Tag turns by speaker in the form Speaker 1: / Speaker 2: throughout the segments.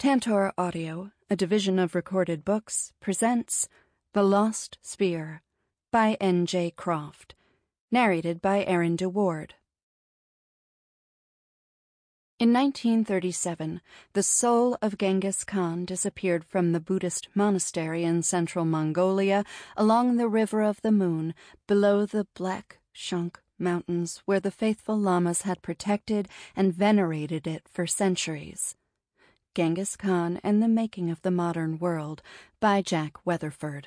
Speaker 1: Tantor Audio, a division of Recorded Books, presents The Lost Spear by N.J. Croft, narrated by Aaron DeWard. In 1937, the soul of Genghis Khan disappeared from the Buddhist monastery in central Mongolia along the River of the Moon below the Black Shunk Mountains, where the faithful lamas had protected and venerated it for centuries. Genghis Khan and the Making of the Modern World by Jack Weatherford.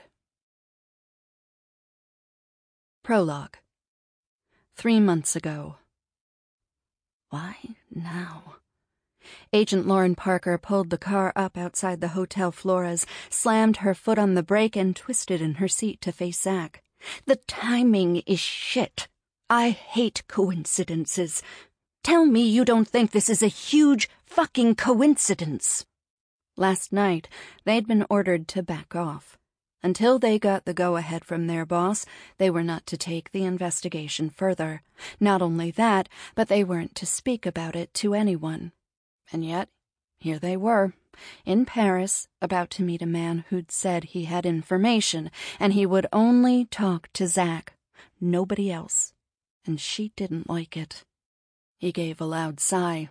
Speaker 1: Prologue. 3 months ago. Why now? Agent Lauren Parker pulled the car up outside the Hotel Flores, slammed her foot on the brake, and twisted in her seat to face Zach. The timing is shit. I hate coincidences. Tell me you don't think this is a huge fucking coincidence. Last night, they'd been ordered to back off. Until they got the go-ahead from their boss, they were not to take the investigation further. Not only that, but they weren't to speak about it to anyone. And yet, here they were, in Paris, about to meet a man who'd said he had information, and he would only talk to Zach, nobody else. And she didn't like it. He gave a loud sigh.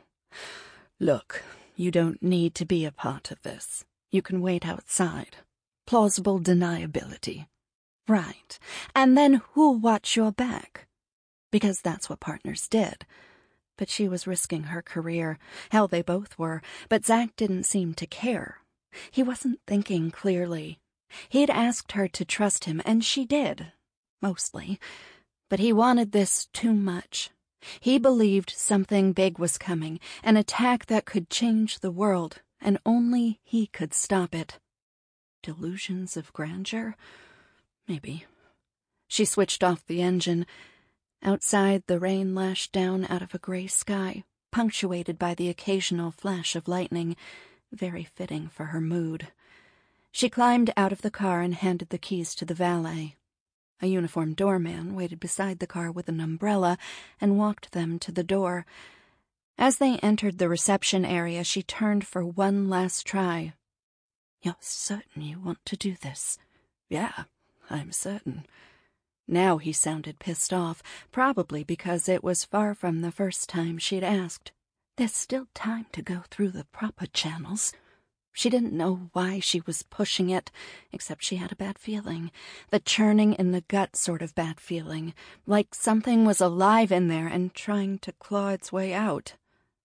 Speaker 1: Look, you don't need to be a part of this. You can wait outside. Plausible deniability. Right. And then who'll watch your back? Because that's what partners did. But she was risking her career. Hell, they both were. But Zach didn't seem to care. He wasn't thinking clearly. He'd asked her to trust him, and she did. Mostly. But he wanted this too much. He believed something big was coming, an attack that could change the world, and only he could stop it. Delusions of grandeur? Maybe. She switched off the engine. Outside, the rain lashed down out of a gray sky, punctuated by the occasional flash of lightning, very fitting for her mood. She climbed out of the car and handed the keys to the valet. A uniformed doorman waited beside the car with an umbrella and walked them to the door. As they entered the reception area, she turned for one last try. You're certain you want to do this? Yeah, I'm certain. Now he sounded pissed off, probably because it was far from the first time she'd asked. There's still time to go through the proper channels. She didn't know why she was pushing it, except she had a bad feeling. The churning in the gut sort of bad feeling, like something was alive in there and trying to claw its way out.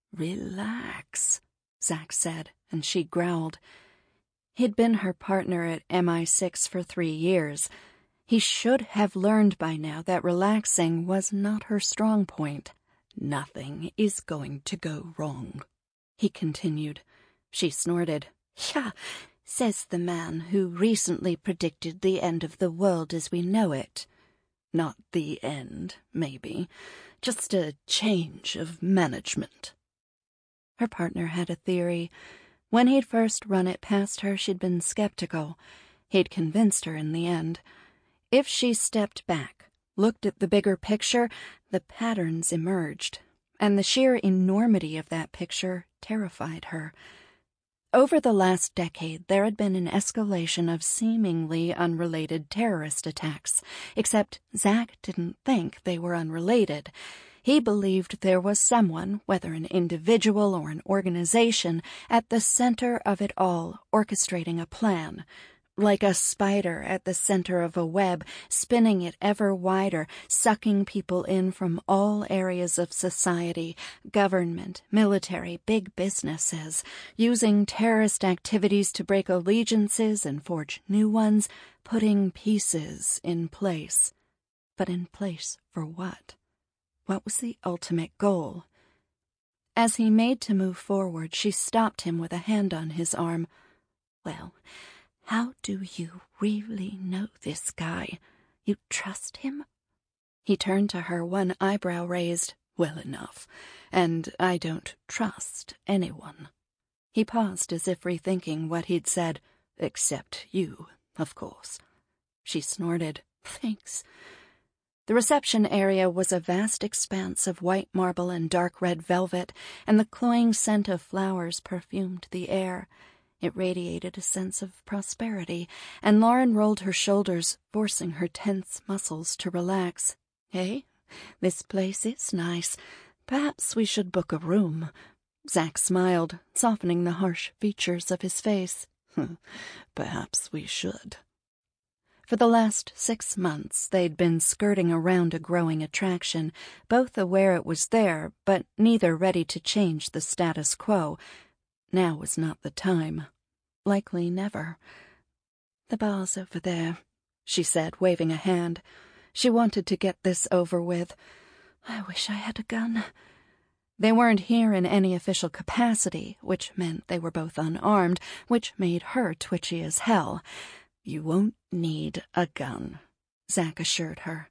Speaker 1: Relax, Zach said, and she growled. He'd been her partner at MI6 for 3 years. He should have learned by now that relaxing was not her strong point. Nothing is going to go wrong, he continued. She snorted. Yeah, says the man who recently predicted the end of the world as we know it. Not the end, maybe. Just a change of management. Her partner had a theory. When he'd first run it past her, she'd been skeptical. He'd convinced her in the end. If she stepped back, looked at the bigger picture, the patterns emerged, and the sheer enormity of that picture terrified her. Over the last decade, there had been an escalation of seemingly unrelated terrorist attacks, except Zach didn't think they were unrelated. He believed there was someone, whether an individual or an organization, at the center of it all, orchestrating a plan. Like a spider at the center of a web, spinning it ever wider, sucking people in from all areas of society, government, military, big businesses, using terrorist activities to break allegiances and forge new ones, putting pieces in place. But in place for what? What was the ultimate goal? As he made to move forward, she stopped him with a hand on his arm. Well, how do you really know this guy? You trust him? He turned to her, one eyebrow raised. Well enough. And I don't trust anyone. He paused as if rethinking what he'd said. Except you, of course. She snorted. Thanks. The reception area was a vast expanse of white marble and dark red velvet, and the cloying scent of flowers perfumed the air. It radiated a sense of prosperity, and Lauren rolled her shoulders, forcing her tense muscles to relax. "Hey, this place is nice. Perhaps we should book a room." Zack smiled, softening the harsh features of his face. "Perhaps we should." For the last 6 months, they'd been skirting around a growing attraction, both aware it was there, but neither ready to change the status quo. Now was not the time. Likely never. "The bar's over there," she said, waving a hand. She wanted to get this over with. "I wish I had a gun." They weren't here in any official capacity, which meant they were both unarmed, which made her twitchy as hell. "You won't need a gun," Zack assured her.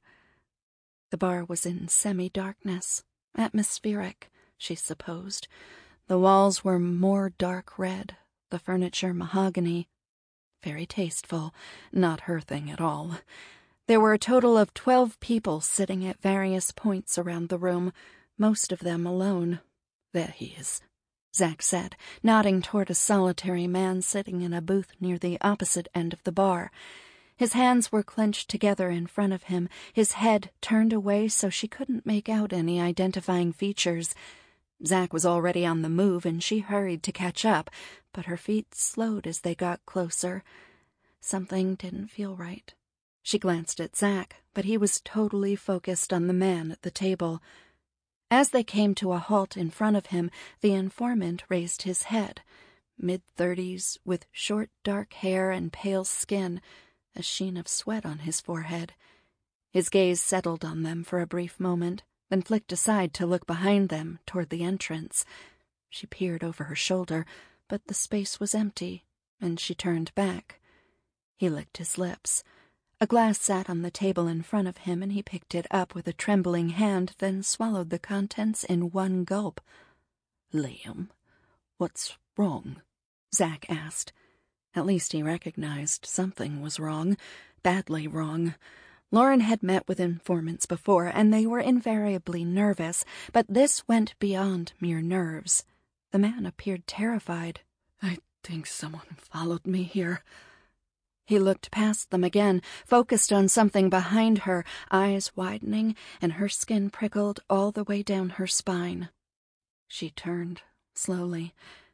Speaker 1: The bar was in semi-darkness, atmospheric, she supposed. The walls were more dark red, the furniture mahogany. Very tasteful, not her thing at all. There were a total of 12 people sitting at various points around the room, most of them alone. "There he is," Zack said, nodding toward a solitary man sitting in a booth near the opposite end of the bar. His hands were clenched together in front of him, his head turned away so she couldn't make out any identifying features. Zack was already on the move, and she hurried to catch up, but her feet slowed as they got closer. Something didn't feel right. She glanced at Zack, but he was totally focused on the man at the table. As they came to a halt in front of him, the informant raised his head. Mid-30s, with short dark hair and pale skin, a sheen of sweat on his forehead. His gaze settled on them for a brief moment, then flicked aside to look behind them, toward the entrance. She peered over her shoulder, but the space was empty, and she turned back. He licked his lips. A glass sat on the table in front of him, and he picked it up with a trembling hand, then swallowed the contents in one gulp. "Liam, what's wrong?" Zack asked. At least he recognized something was wrong, badly wrong. Lauren had met with informants before, and they were invariably nervous, but this went beyond mere nerves. The man appeared terrified. "I think someone followed me here." He looked past them again, focused on something behind her, eyes widening, and her skin prickled all the way down her spine. She turned, slowly.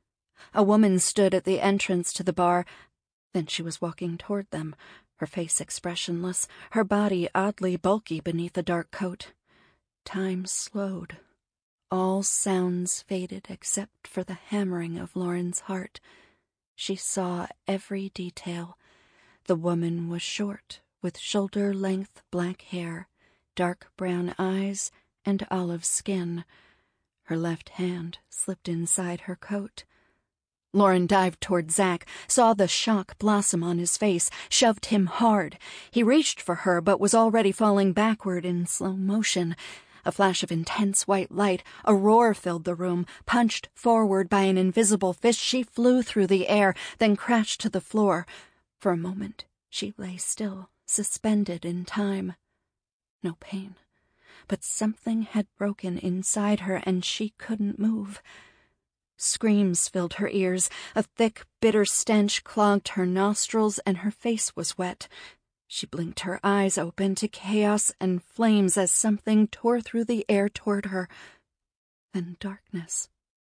Speaker 1: A woman stood at the entrance to the bar. Then she was walking toward them, her face expressionless, her body oddly bulky beneath a dark coat. Time slowed. All sounds faded except for the hammering of Lauren's heart. She saw every detail. The woman was short, with shoulder-length black hair, dark brown eyes, and olive skin. Her left hand slipped inside her coat. Lauren dived toward Zack, saw the shock blossom on his face, shoved him hard. He reached for her, but was already falling backward in slow motion. A flash of intense white light, a roar filled the room. Punched forward by an invisible fist, she flew through the air, then crashed to the floor. For a moment, she lay still, suspended in time. No pain, but something had broken inside her, and she couldn't move. Screams filled her ears. A thick, bitter stench clogged her nostrils, and her face was wet. She blinked her eyes open to chaos and flames as something tore through the air toward her. Then darkness.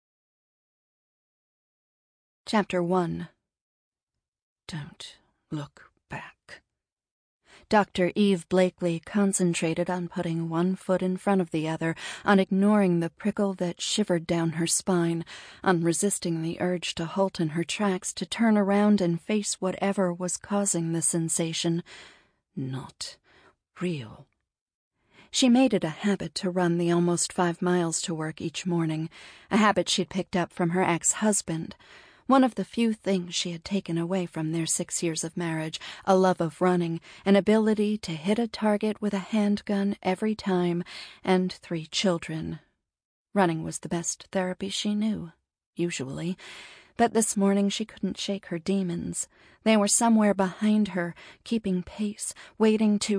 Speaker 1: Chapter 1. Don't look back. Dr. Eve Blakely concentrated on putting one foot in front of the other, on ignoring the prickle that shivered down her spine, on resisting the urge to halt in her tracks, to turn around and face whatever was causing the sensation. Not real. She made it a habit to run the almost 5 miles to work each morning, a habit she'd picked up from her ex-husband. One of the few things she had taken away from their 6 years of marriage, a love of running, an ability to hit a target with a handgun every time, and 3 children. Running was the best therapy she knew, usually. But this morning she couldn't shake her demons. They were somewhere behind her, keeping pace, waiting to...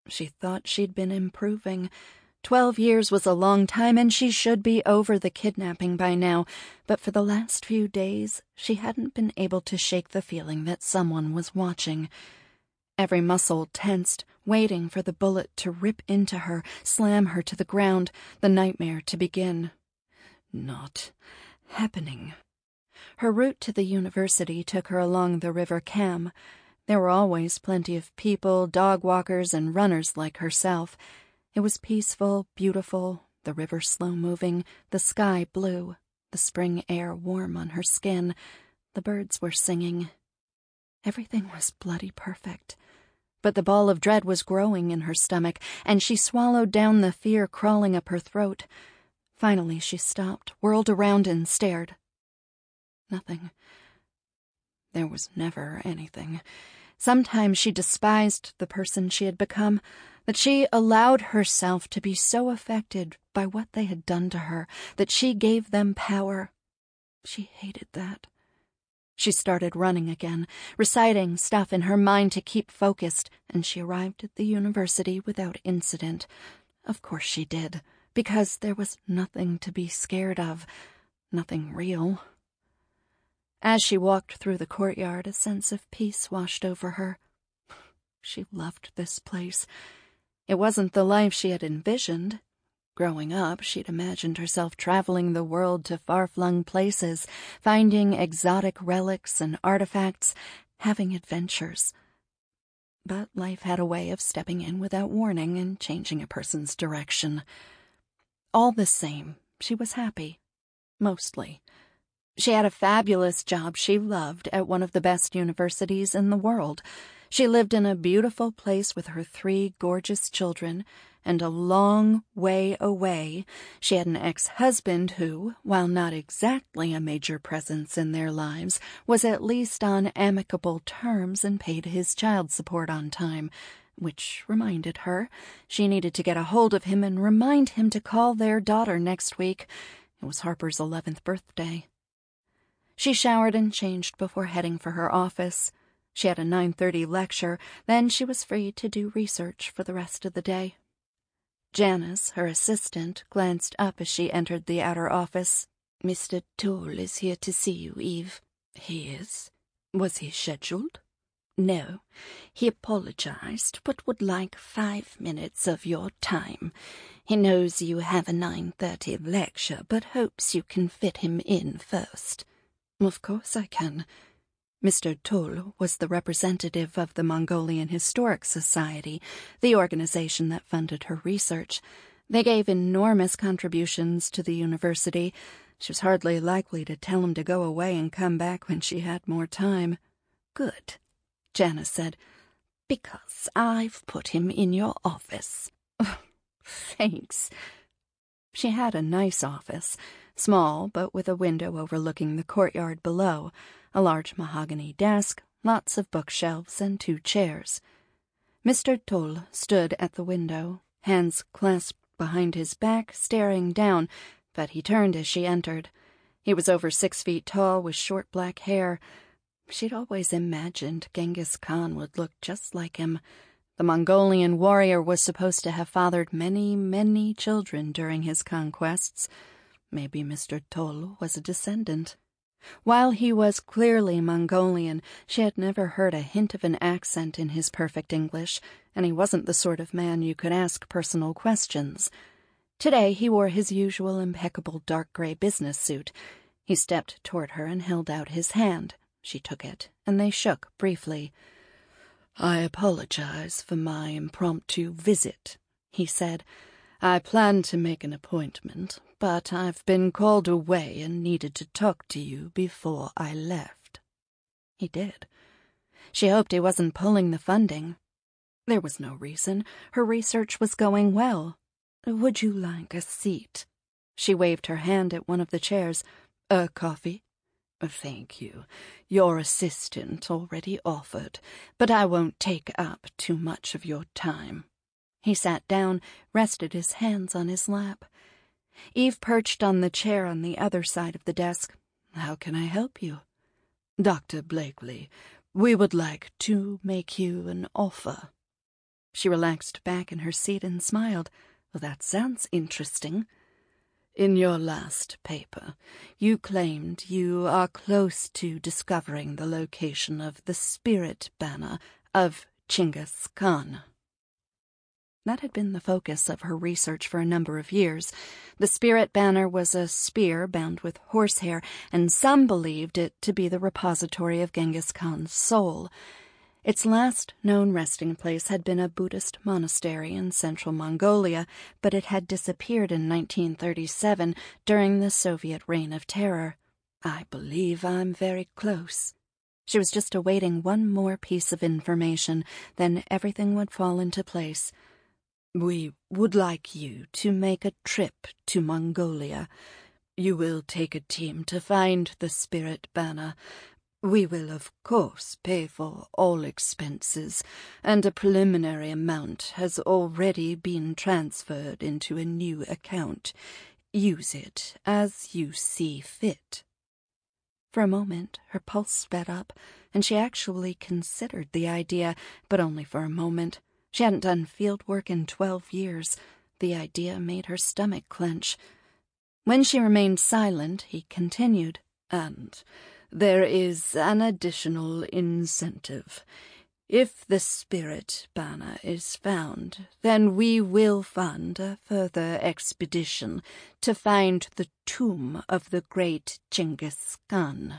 Speaker 1: She thought she'd been improving. 12 years was a long time, and she should be over the kidnapping by now, but for the last few days, she hadn't been able to shake the feeling that someone was watching. Every muscle tensed, waiting for the bullet to rip into her, slam her to the ground, the nightmare to begin. Not happening. Her route to the university took her along the River Cam. There were always plenty of people, dog walkers, and runners like herself. It was peaceful, beautiful, the river slow-moving, the sky blue, the spring air warm on her skin. The birds were singing. Everything was bloody perfect. But the ball of dread was growing in her stomach, and she swallowed down the fear crawling up her throat. Finally she stopped, whirled around, and stared. Nothing. There was never anything. Sometimes she despised the person she had become, that she allowed herself to be so affected by what they had done to her, that she gave them power. She hated that. She started running again, reciting stuff in her mind to keep focused, and she arrived at the university without incident. Of course she did, because there was nothing to be scared of, nothing real. As she walked through the courtyard, a sense of peace washed over her. She loved this place. It wasn't the life she had envisioned. Growing up, she'd imagined herself traveling the world to far-flung places, finding exotic relics and artifacts, having adventures. But life had a way of stepping in without warning and changing a person's direction. All the same, she was happy. Mostly. She had a fabulous job she loved at one of the best universities in the world. She lived in a beautiful place with her 3 gorgeous children, and a long way away, she had an ex-husband who, while not exactly a major presence in their lives, was at least on amicable terms and paid his child support on time, which reminded her she needed to get a hold of him and remind him to call their daughter next week. It was Harper's 11th birthday. She showered and changed before heading for her office. She had a 9:30 lecture, then she was free to do research for the rest of the day. Janice, her assistant, glanced up as she entered the outer office. "Mr. Toole is here to see you, Eve." "He is? Was he scheduled?" "No. He apologized, but would like 5 minutes of your time. He knows you have a 9:30 lecture, but hopes you can fit him in first." "Of course I can." Mr. Toole was the representative of the Mongolian Historic Society, the organization that funded her research. They gave enormous contributions to the university. She was hardly likely to tell him to go away and come back when she had more time. "Good," Janice said, "because I've put him in your office." "Oh, thanks." She had a nice office, small but with a window overlooking the courtyard below, a large mahogany desk, lots of bookshelves, and 2 chairs. Mr. Toole stood at the window, hands clasped behind his back, staring down, but he turned as she entered. He was over 6 feet tall, with short black hair. She'd always imagined Genghis Khan would look just like him. The Mongolian warrior was supposed to have fathered many, many children during his conquests. Maybe Mr. Tolle was a descendant. While he was clearly Mongolian, she had never heard a hint of an accent in his perfect English, and he wasn't the sort of man you could ask personal questions. Today he wore his usual impeccable dark gray business suit. He stepped toward her and held out his hand. She took it, and they shook briefly. "I apologize for my impromptu visit," he said. "I planned to make an appointment, but I've been called away and needed to talk to you before I left." He did. She hoped he wasn't pulling the funding. There was no reason. Her research was going well. "Would you like a seat?" She waved her hand at one of the chairs. "A coffee?" "Thank you. Your assistant already offered, but I won't take up too much of your time." He sat down, rested his hands on his lap. Eve perched on the chair on the other side of the desk. "How can I help you?" "Dr. Blakely, we would like to make you an offer." She relaxed back in her seat and smiled. Well, that sounds interesting. In your last paper, you claimed you are close to discovering the location of the spirit banner of Genghis Khan. That had been the focus of her research for a number of years. The spirit banner was a spear bound with horsehair, and some believed it to be the repository of Genghis Khan's soul. Its last known resting place had been a Buddhist monastery in central Mongolia, but it had disappeared in 1937 during the Soviet Reign of Terror. I believe I'm very close. She was just awaiting one more piece of information, then everything would fall into place. We would like you to make a trip to Mongolia. You will take a team to find the spirit banner. We will, of course, pay for all expenses, and a preliminary amount has already been transferred into a new account. Use it as you see fit. For a moment, her pulse sped up, and she actually considered the idea, but only for a moment. She hadn't done field work in 12 years. The idea made her stomach clench. When she remained silent, he continued, And there is an additional incentive. If the spirit banner is found, then we will fund a further expedition to find the tomb of the great Genghis Khan.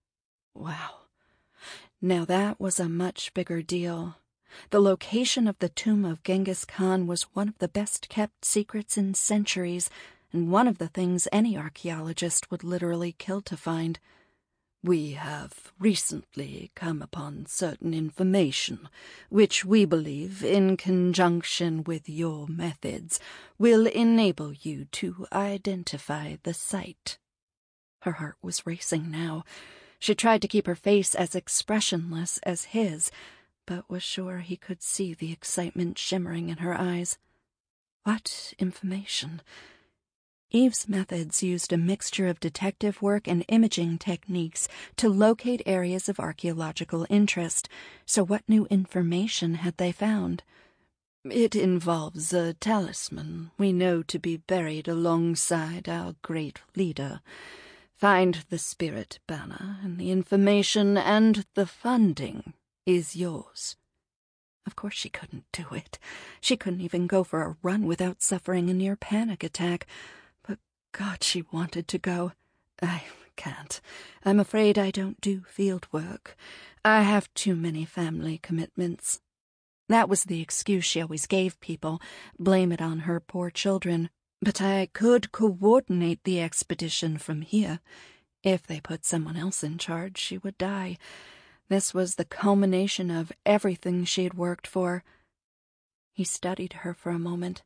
Speaker 1: Wow. Now that was a much bigger deal. The location of the tomb of Genghis Khan was one of the best-kept secrets in centuries, and one of the things any archaeologist would literally kill to find. We have recently come upon certain information, which we believe, in conjunction with your methods, will enable you to identify the site. Her heart was racing now. She tried to keep her face as expressionless as his, but was sure he could see the excitement shimmering in her eyes. What information? Eve's methods used a mixture of detective work and imaging techniques to locate areas of archaeological interest, so what new information had they found? It involves a talisman we know to be buried alongside our great leader. Find the spirit banner, and the information and the funding is yours. Of course she couldn't do it. She couldn't even go for a run without suffering a near panic attack. But God, she wanted to go. I can't. I'm afraid I don't do field work. I have too many family commitments. That was the excuse she always gave people. Blame it on her poor children. But I could coordinate the expedition from here. If they put someone else in charge, she would die. This was the culmination of everything she had worked for. He studied her for a moment.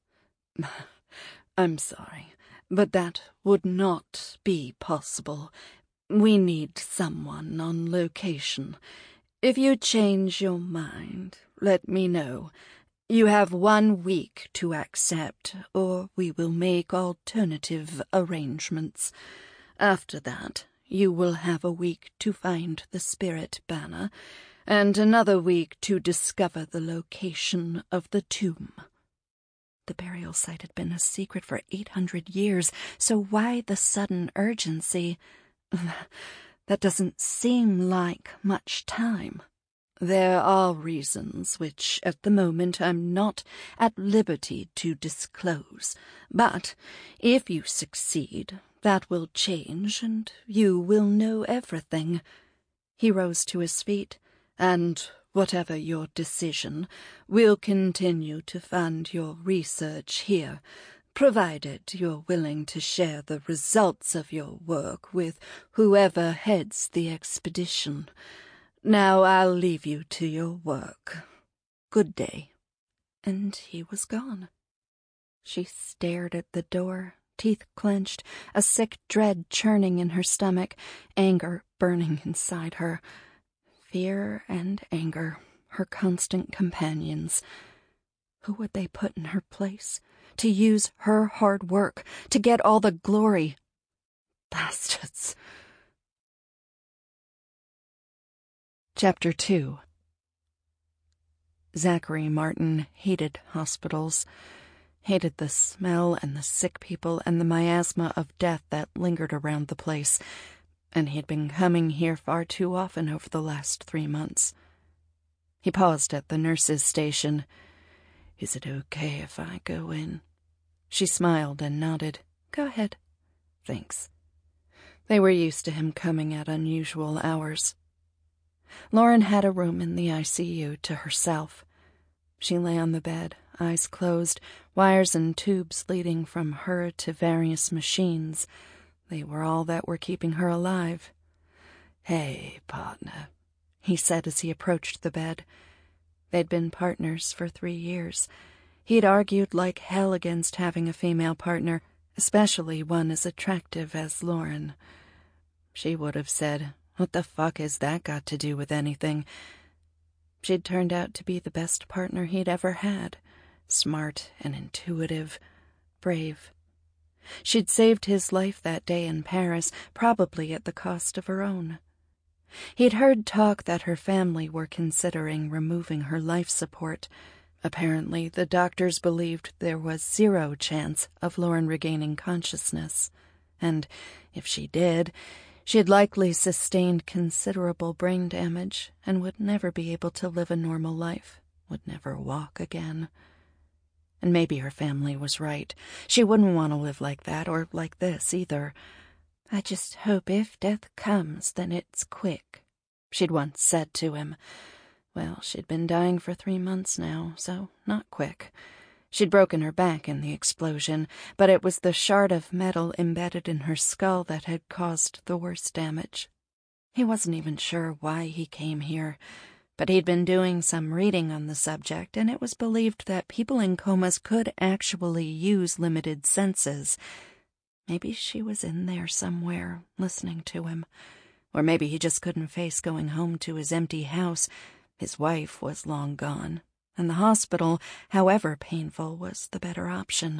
Speaker 1: I'm sorry, but that would not be possible. We need someone on location. If you change your mind, let me know. You have 1 week to accept, or we will make alternative arrangements. After that, you will have a week to find the spirit banner, and another week to discover the location of the tomb. The burial site had been a secret for 800 years, so why the sudden urgency? That doesn't seem like much time. There are reasons which, at the moment, I'm not at liberty to disclose, but if you succeed, that will change, and you will know everything. He rose to his feet, and whatever your decision, we'll continue to fund your research here, provided you're willing to share the results of your work with whoever heads the expedition. Now I'll leave you to your work. Good day." And he was gone. She stared at the door, teeth clenched, a sick dread churning in her stomach, anger burning inside her. Fear and anger, her constant companions. Who would they put in her place? To use her hard work, to get all the glory. Bastards. Chapter 2. Zachary Martin hated hospitals, hated the smell and the sick people and the miasma of death that lingered around the place, and he'd been coming here far too often over the last 3 months. He paused at the nurse's station. "Is it okay if I go in?" She smiled and nodded. "Go ahead." "Thanks." They were used to him coming at unusual hours. Lauren had a room in the ICU to herself. She lay on the bed, eyes closed, wires and tubes leading from her to various machines. They were all that were keeping her alive. "Hey, partner," he said as he approached the bed. They'd been partners for 3 years. He'd argued like hell against having a female partner, especially one as attractive as Lauren. She would have said, "What the fuck has that got to do with anything?" She'd turned out to be the best partner he'd ever had. Smart and intuitive, brave. She'd saved his life that day in Paris, probably at the cost of her own. He'd heard talk that her family were considering removing her life support. Apparently, the doctors believed there was 0 chance of Lauren regaining consciousness. And if she did, she'd likely sustained considerable brain damage and would never be able to live a normal life, would never walk again. And maybe her family was right. She wouldn't want to live like that, or like this, either. "I just hope if death comes, then it's quick," she'd once said to him. Well, she'd been dying for 3 months now, so not quick. She'd broken her back in the explosion, but it was the shard of metal embedded in her skull that had caused the worst damage. He wasn't even sure why he came here, but he'd been doing some reading on the subject, and it was believed that people in comas could actually use limited senses. Maybe she was in there somewhere, listening to him. Or maybe he just couldn't face going home to his empty house. His wife was long gone, and the hospital, however painful, was the better option.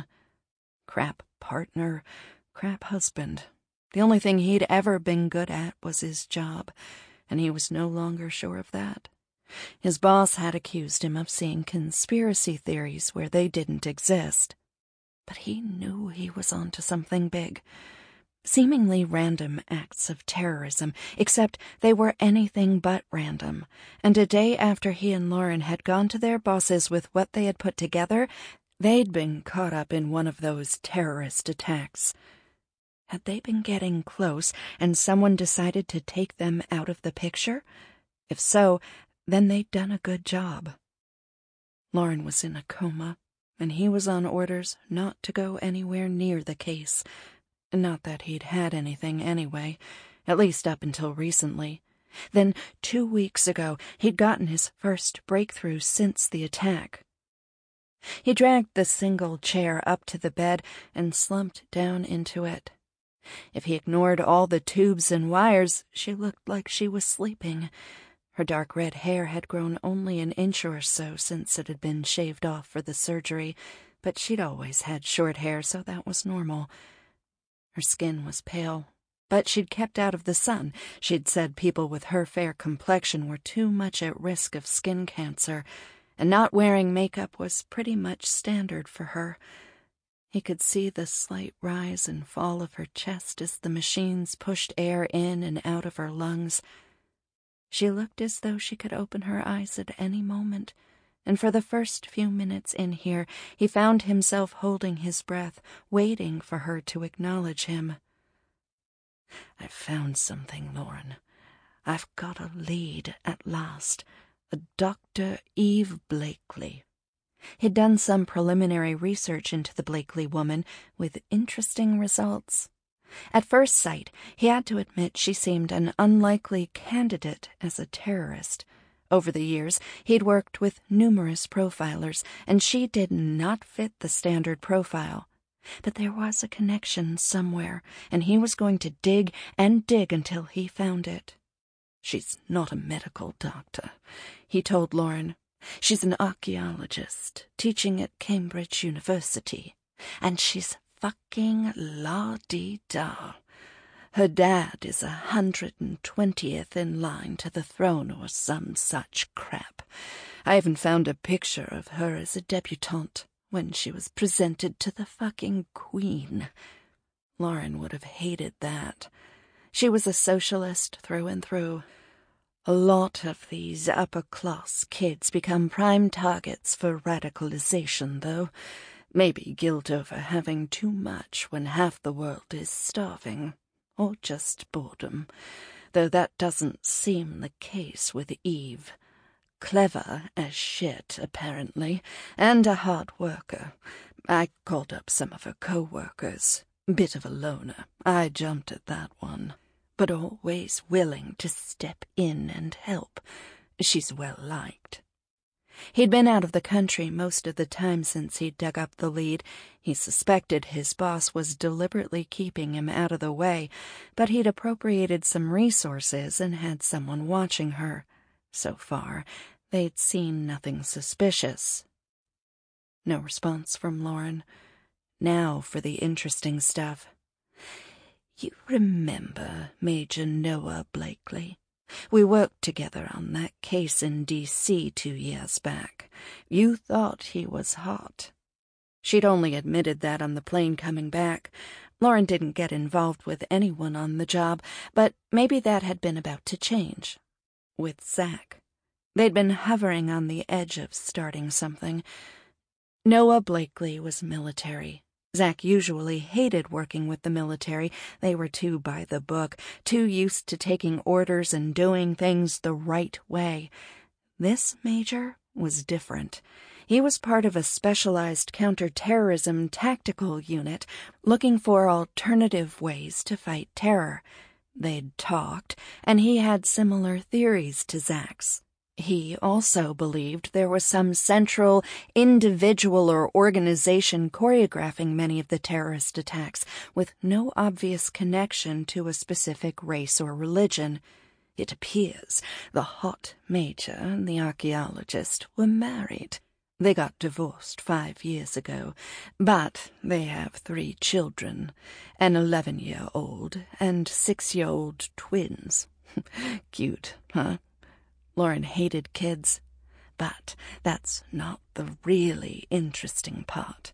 Speaker 1: Crap partner, crap husband. The only thing he'd ever been good at was his job, and he was no longer sure of that. His boss had accused him of seeing conspiracy theories where they didn't exist. But he knew he was onto something big. Seemingly random acts of terrorism, except they were anything but random. And a day after he and Lauren had gone to their bosses with what they had put together, they'd been caught up in one of those terrorist attacks. Had they been getting close, and someone decided to take them out of the picture? If so, then they'd done a good job. Lauren was in a coma, and he was on orders not to go anywhere near the case. Not that he'd had anything anyway, at least up until recently. Then, 2 weeks ago, he'd gotten his first breakthrough since the attack. He dragged the single chair up to the bed and slumped down into it. If he ignored all the tubes and wires, she looked like she was sleeping. Her dark red hair had grown only an inch or so since it had been shaved off for the surgery, but she'd always had short hair, so that was normal. Her skin was pale, but she'd kept out of the sun. She'd said people with her fair complexion were too much at risk of skin cancer, and not wearing makeup was pretty much standard for her. He could see the slight rise and fall of her chest as the machines pushed air in and out of her lungs. She looked as though she could open her eyes at any moment, and for the first few minutes in here, he found himself holding his breath, waiting for her to acknowledge him. "I've found something, Lauren. I've got a lead at last. A Dr. Eve Blakely." He'd done some preliminary research into the Blakely woman, with interesting results. At first sight, he had to admit she seemed an unlikely candidate as a terrorist. Over the years, he'd worked with numerous profilers, and she did not fit the standard profile. But there was a connection somewhere, and he was going to dig and dig until he found it. "She's not a medical doctor," he told Lauren. "She's an archaeologist, teaching at Cambridge University, and she's fucking la-dee-da. Her dad is 120th in line to the throne or some such crap. I even found a picture of her as a debutante when she was presented to the fucking Queen. Lauren would have hated that. She was a socialist through and through. A lot of these upper-class kids become prime targets for radicalization, though. Maybe guilt over having too much when half the world is starving. Or just boredom. Though that doesn't seem the case with Eve. Clever as shit, apparently, and a hard worker. I called up some of her co-workers. Bit of a loner. I jumped at that one. But always willing to step in and help. She's well-liked. He'd been out of the country most of the time since he'd dug up the lead. He suspected his boss was deliberately keeping him out of the way, but he'd appropriated some resources and had someone watching her. So far, they'd seen nothing suspicious. No response from Lauren. Now for the interesting stuff. You remember Major Noah Blakely? We worked together on that case in D.C. 2 years back. You thought he was hot. She'd only admitted that on the plane coming back. Lauren didn't get involved with anyone on the job, but maybe that had been about to change. With Zach. They'd been hovering on the edge of starting something. Noah Blakely was military. Zach usually hated working with the military. They were too by the book, too used to taking orders and doing things the right way. This major was different. He was part of a specialized counterterrorism tactical unit looking for alternative ways to fight terror. They'd talked, and he had similar theories to Zach's. He also believed there was some central individual or organization choreographing many of the terrorist attacks, with no obvious connection to a specific race or religion. It appears the hot major and the archaeologist were married. They got divorced 5 years ago, but they have 3 children, an 11-year-old and 6-year-old twins. Cute, huh? Lauren hated kids, but that's not the really interesting part.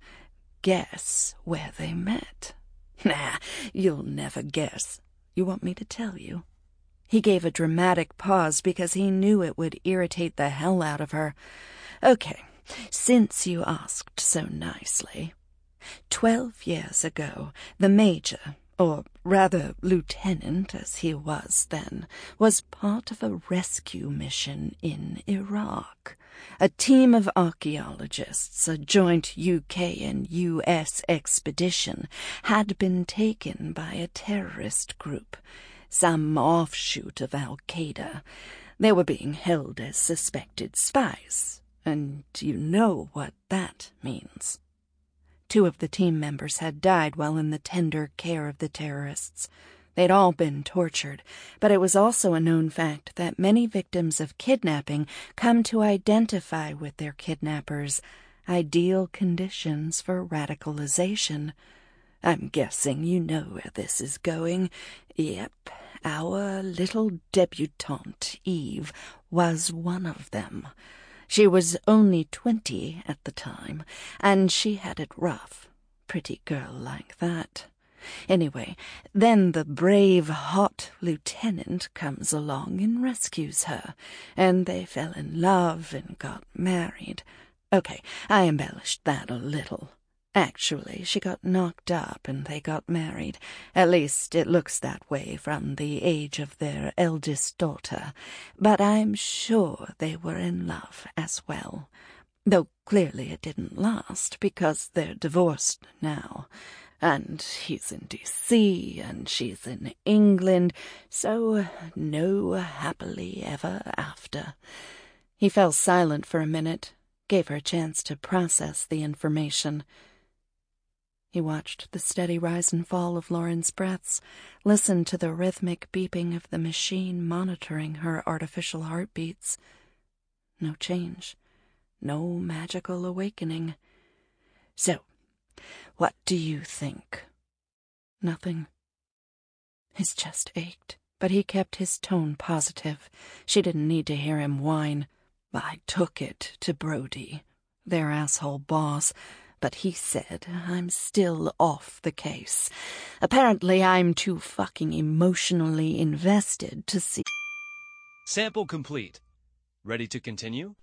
Speaker 1: Guess where they met? Nah, you'll never guess. You want me to tell you? He gave a dramatic pause because he knew it would irritate the hell out of her. Okay, since you asked so nicely. 12 years ago, the major, or rather lieutenant as he was then, was part of a rescue mission in Iraq. A team of archaeologists, a joint UK and US expedition, had been taken by a terrorist group, some offshoot of Al-Qaeda. They were being held as suspected spies, and you know what that means. 2 of the team members had died while in the tender care of the terrorists. They'd all been tortured, but it was also a known fact that many victims of kidnapping come to identify with their kidnappers, ideal conditions for radicalization. I'm guessing you know where this is going. Yep, our little debutante, Eve, was one of them. She was only 20 at the time, and she had it rough. Pretty girl like that. Anyway, then the brave, hot lieutenant comes along and rescues her, and they fell in love and got married. Okay, I embellished that a little. Actually, she got knocked up and they got married. At least it looks that way from the age of their eldest daughter. But I'm sure they were in love as well. Though clearly it didn't last, because they're divorced now. And he's in D.C. and she's in England, so no happily ever after. He fell silent for a minute, gave her a chance to process the information. He watched the steady rise and fall of Lauren's breaths, listened to the rhythmic beeping of the machine monitoring her artificial heartbeats. No change. No magical awakening. So, what do you think? Nothing. His chest ached, but he kept his tone positive. She didn't need to hear him whine. I took it to Brody, their asshole boss, but he said I'm still off the case. Apparently I'm too fucking emotionally invested to see.
Speaker 2: Sample complete. Ready to continue?